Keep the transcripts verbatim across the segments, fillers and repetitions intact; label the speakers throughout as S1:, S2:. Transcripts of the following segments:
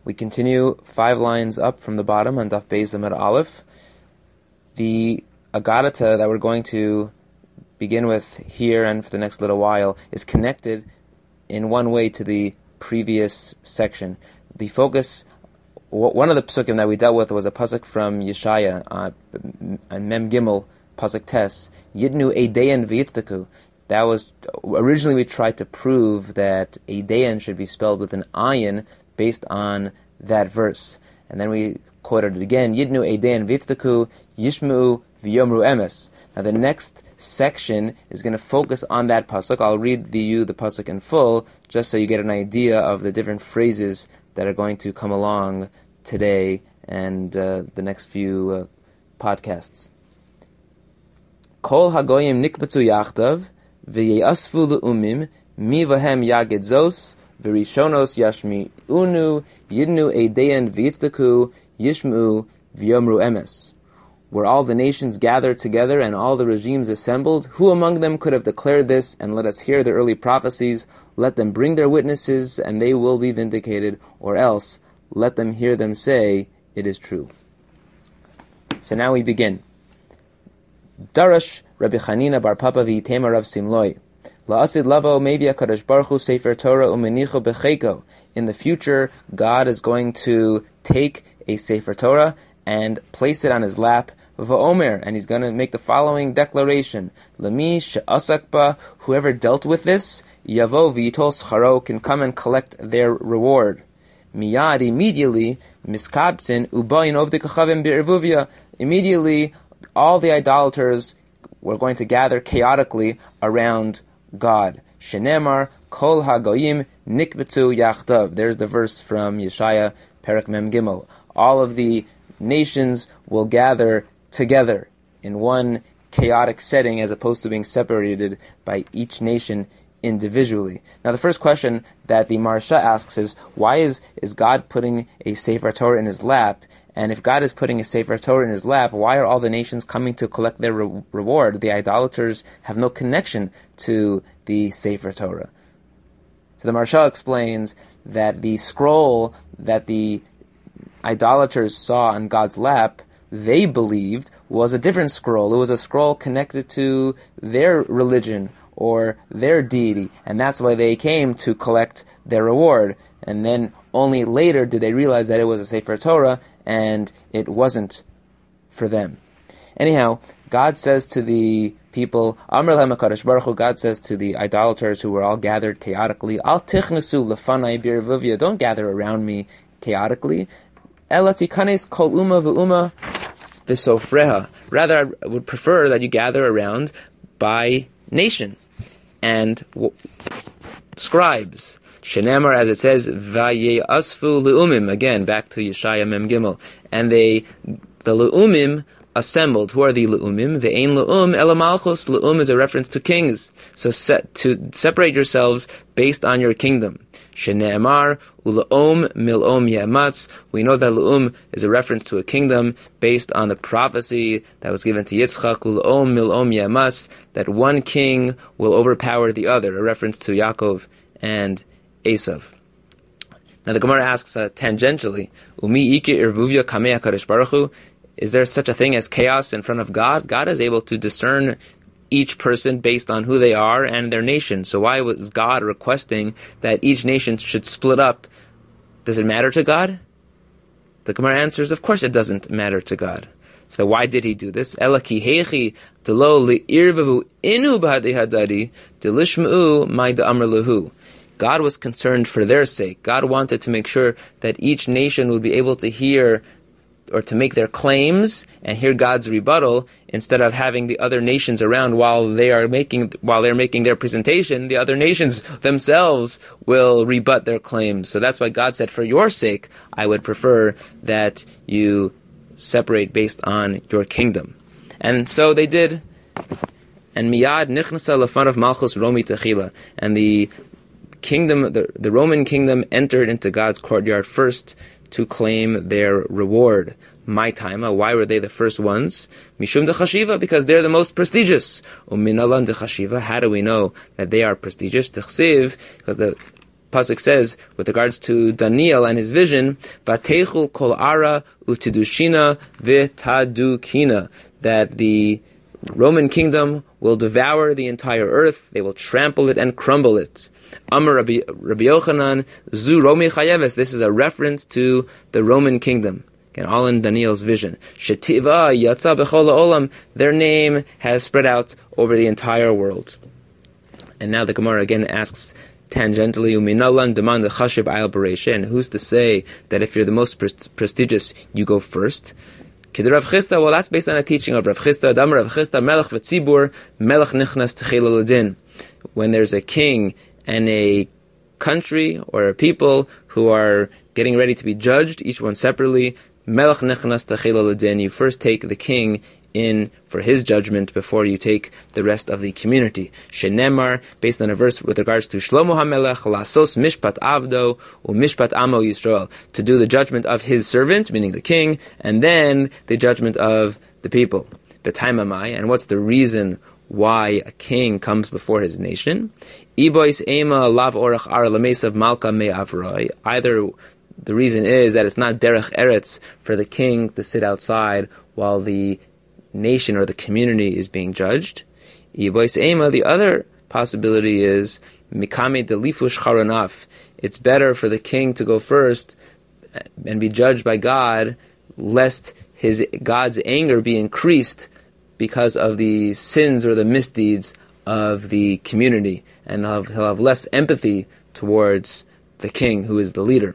S1: We continue five lines up from the bottom on Daf Beis Amud Aleph. The Agadata that we're going to begin with here and for the next little while is connected in one way to the previous section. The focus, one of the psukim that we dealt with was a pasuk from Yeshaya, uh, Mem Gimel, pasuk Tes, Yidnu Eidein V'yitzdaku. That was, originally we tried to prove that Eidein should be spelled with an ayin based on that verse. And then we quoted it again, Yidnu Eidein V'yitzdaku, Yishmu V'yomru Emes. Now the next section is going to focus on that pasuk. I'll read the you the pasuk in full, just so you get an idea of the different phrases that are going to come along today and uh, the next few uh, podcasts. Kol hagoyim nikbetzu yachdav v'ye'asfu le'umim mi vahem yaged zos v'rishonos yashmi unu yidnu eidein v'yitzdaku yishmu v'yomru emes. Were all the nations gathered together and all the regimes assembled, who among them could have declared this, and let us hear the early prophecies? Let them bring their witnesses, and they will be vindicated, or else let them hear them say, it is true. So now we begin. Darash Rabbi Chanina bar Papa v'yitema Rav Simloi. La'asid lavo mevi HaKadosh Baruch Hu sefer Torah umenicho b'cheiko. In the future, God is going to take a sefer Torah and place it on his lap, V'omer, and he's going to make the following declaration: Lemi she'asak ba, whoever dealt with this, Yavo v'yitol scharo, can come and collect their reward. Miyad, immediately, miskabtzin ubayin ovdei kachavim be'ervuvia. Immediately, all the idolaters were going to gather chaotically around God. Shenemar kol hagoyim nikbetzu yachdav. There's the verse from Yeshaya, Perek Mem Gimel. All of the nations will gather together in one chaotic setting as opposed to being separated by each nation individually. Now the first question that the Maharsha asks is, why is, is God putting a Sefer Torah in his lap? And if God is putting a Sefer Torah in his lap, why are all the nations coming to collect their re- reward? The idolaters have no connection to the Sefer Torah. So the Maharsha explains that the scroll that the idolaters saw on God's lap, they believed was a different scroll. It was a scroll connected to their religion or their deity, and that's why they came to collect their reward. And then only later did they realize that it was a Sefer Torah and it wasn't for them. Anyhow, God says to the people, Amar lahem HaKadosh Baruch Hu, God says to the idolaters who were all gathered chaotically, Al tichnesu lefanai b'ervuvia, don't gather around me chaotically. Ela tikanes kol uma v'uma v'sofreha. Rather, I would prefer that you gather around by nation and w- scribes. Shenemar, as it says, vaye'asfu le'umim. Again, back to Yeshaya Mem Gimel. And they, the le'umim, assembled. Who are the le'umim? Ve'ein le'um ela malchus. Le'um is a reference to kings. So set, to separate yourselves based on your kingdom. Shene'emar u'le'om mil'om ye'ematz. We know that le'um is a reference to a kingdom based on the prophecy that was given to Yitzchak, u'le'om mil'om ye'ematz, that one king will overpower the other, a reference to Yaakov and Esav. Now the Gemara asks uh, tangentially, Umi ike irvuvia kamei HaKadosh Baruch Hu, is there such a thing as chaos in front of God? God is able to discern each person based on who they are and their nation. So why was God requesting that each nation should split up? Does it matter to God? The Gemara answers, of course it doesn't matter to God. So why did he do this? Ela ki heichi delo li'irvavu inu b'hadei hadadi delishma'u mai da'amr lehu. God was concerned for their sake. God wanted to make sure that each nation would be able to hear or to make their claims and hear God's rebuttal, instead of having the other nations around while they are making while they're making their presentation. The other nations themselves will rebut their claims. So that's why God said, for your sake, I would prefer that you separate based on your kingdom. And so they did. And miyad nichnasa lefanav malchus romi techila. And the kingdom, the, the Roman kingdom, entered into God's courtyard first to claim their reward. My taima, why were they the first ones? Mishum de chashiva, because they're the most prestigious. Uminalan de chashiva, how do we know that they are prestigious? Techsiv, because the pasuk says with regards to Daniel and his vision, "Vatechul kol ara utidushina v'tadukina," that the Roman kingdom will devour the entire earth, they will trample it and crumble it. Amar Rabbi, Rabbi Yochanan, Zu Romi Chayeves, this is a reference to the Roman kingdom. Again, all in Daniel's vision. Shetiva Yatsa B'chol Olam, their name has spread out over the entire world. And now the Gemara again asks tangentially, Uminalan demand the Chashib Ayal Bereisha, and who's to say that if you're the most pre- prestigious, you go first? Kid Rav Chisda, well, that's based on a teaching of Rav Chisda. Damar Rav Chisda, Melech v'tzibur, Melech nichnas techil l'din. When there's a king and a country or a people who are getting ready to be judged, each one separately, Melech nichnas techil l'din. You first take the king in for his judgment before you take the rest of the community. Shenemar, based on a verse with regards to Shlomo HaMelech, Lasos Mishpat Avdo or Mishpat Amo Yisrael, to do the judgment of his servant, meaning the king, and then the judgment of the people. B'taimamai, and what's the reason why a king comes before his nation? Ibois Ema Lav Orach Ar Lamesav Malka Me Avroi. Either the reason is that it's not Derech Eretz for the king to sit outside while the nation or the community is being judged. The other possibility is Mikame Delifush Charanaf. It's better for the king to go first and be judged by God, lest his God's anger be increased because of the sins or the misdeeds of the community, and he'll have, he'll have less empathy towards the king who is the leader.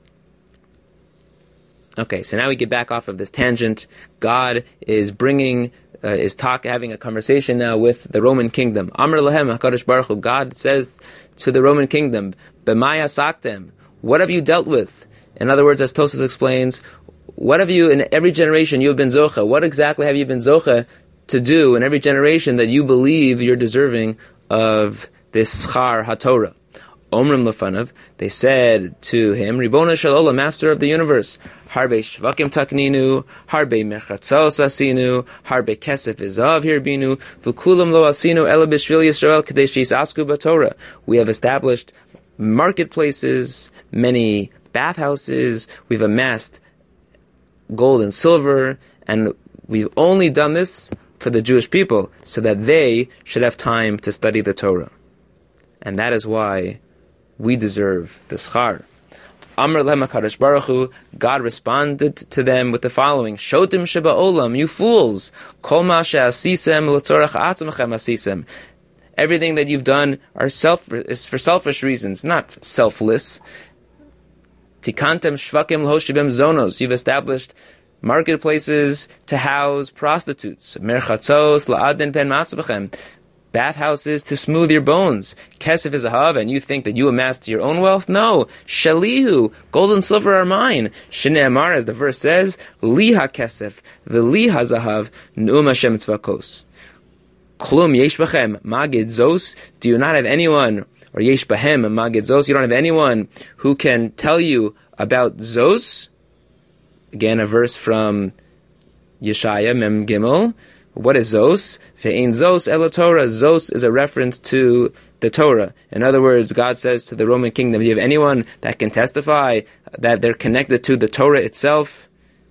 S1: Okay, so now we get back off of this tangent. God is bringing, uh, is talk, having a conversation now with the Roman kingdom. Amr Lahem HaKadosh Baruch Hu, God says to the Roman kingdom, B'maya saktem, what have you dealt with? In other words, as Tosfos explains, what have you, in every generation you have been zocha? What exactly have you been zocha to do in every generation that you believe you're deserving of this schar haTorah? Omrim Lefanav, they said to him, Ribona Shel Olam, Master of the universe, Harbe Shvakim Takninu, Harbe Merchatzos Asinu, Harbe Kesef Izav Hirbinu, V'kulam Lo Asinu Ela B'Shvil Yisrael Kadesh Yisasku B'Torah. We have established marketplaces, many bathhouses, we've amassed gold and silver, and we've only done this for the Jewish people, so that they should have time to study the Torah. And that is why we deserve the schar. Amr Lehem HaKadosh Baruch Hu, God responded to them with the following: Shotim Sheba Olam, you fools! Kol ma she'asisem l'tzorach atzmachem asisem. Everything that you've done are self is for selfish reasons, not selfless. Tikantem shvakim l'hoshivim zonos. You've established marketplaces to house prostitutes. Merchatzos la'adin pen matzbachem. Bathhouses to smooth your bones. Kesef is a hav, and you think that you amassed your own wealth? No. Shalihu, gold and silver are mine. Shnei Amar, as the verse says, Liha kesef, v'liha zahav, nu'um Hashem tzvakos. Klum yesh bachem, magid zos, do you not have anyone, or yesh bahem, magid zos, you don't have anyone who can tell you about zos? Again, a verse from Yeshaya, Mem Gimel. What is Zos? Ve'ein Zos ela Torah. Zos is a reference to the Torah. In other words, God says to the Roman kingdom, do you have anyone that can testify that they're connected to the Torah itself?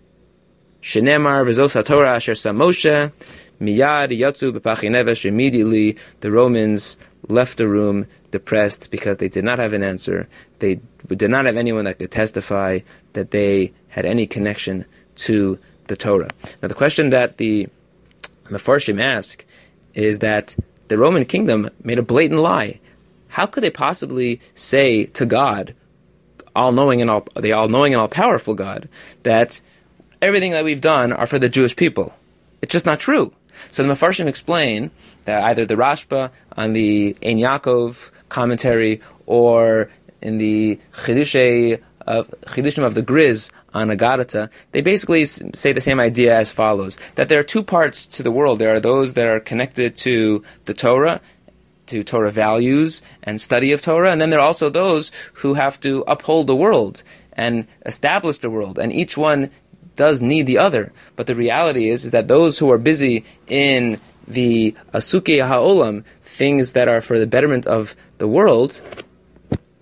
S1: Shenemar v'Zos HaTorah asher Samoshe miyad yatzu b'pachi nevesh. Immediately, the Romans left the room depressed because they did not have an answer. They did not have anyone that could testify that they had any connection to the Torah. Now, the question that the Mefarshim ask is that the Roman kingdom made a blatant lie. How could they possibly say to God, all-knowing and all, the all-knowing and all-powerful God, that everything that we've done are for the Jewish people? It's just not true. So the Mefarshim explain that either the Rashba on the Ein Yaakov commentary or in the Chidushei of Chidushim of the Griz on Agadata, they basically say the same idea as follows: that there are two parts to the world. There are those that are connected to the Torah, to Torah values and study of Torah, and then there are also those who have to uphold the world and establish the world, and each one does need the other. But the reality is, is that those who are busy in the Asukei HaOlam, things that are for the betterment of the world,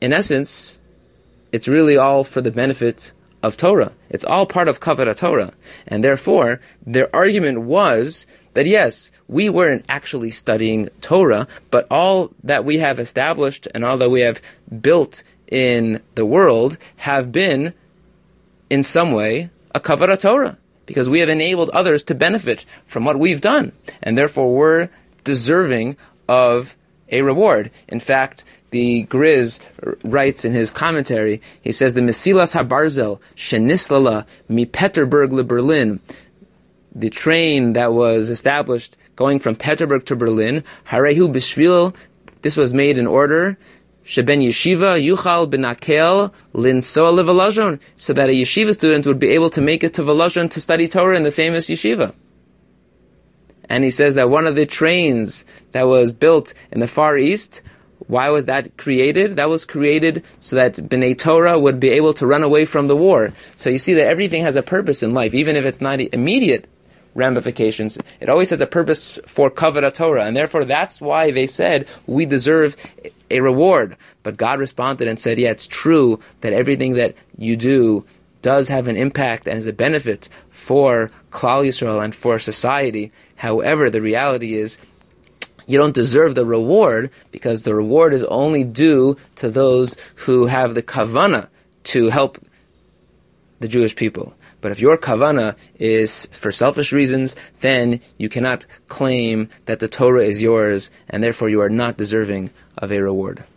S1: in essence, it's really all for the benefit of Torah. It's all part of Kavod Torah. And therefore, their argument was that yes, we weren't actually studying Torah, but all that we have established and all that we have built in the world have been, in some way, a Kavod Torah, because we have enabled others to benefit from what we've done, and therefore we're deserving of a reward. In fact, the Griz writes in his commentary, he says, the Mesilas HaBarzel Shenislala mi Peterburg le Berlin, the train that was established going from Peterburg to Berlin, Harehu Bishvil, this was made in order, Sheben Yeshiva Yuchal Benakel Linsoa Levalazhon, so that a yeshiva student would be able to make it to Valazhon to study Torah in the famous yeshiva. And he says that one of the trains that was built in the Far East, why was that created? That was created so that Bnei Torah would be able to run away from the war. So you see that everything has a purpose in life, even if it's not immediate ramifications. It always has a purpose for Kavod Torah, and therefore that's why they said we deserve a reward. But God responded and said, yeah, it's true that everything that you do does have an impact and is a benefit for Klal Yisrael and for society. However, the reality is you don't deserve the reward, because the reward is only due to those who have the kavana to help the Jewish people. But if your kavana is for selfish reasons, then you cannot claim that the Torah is yours, and therefore you are not deserving of a reward.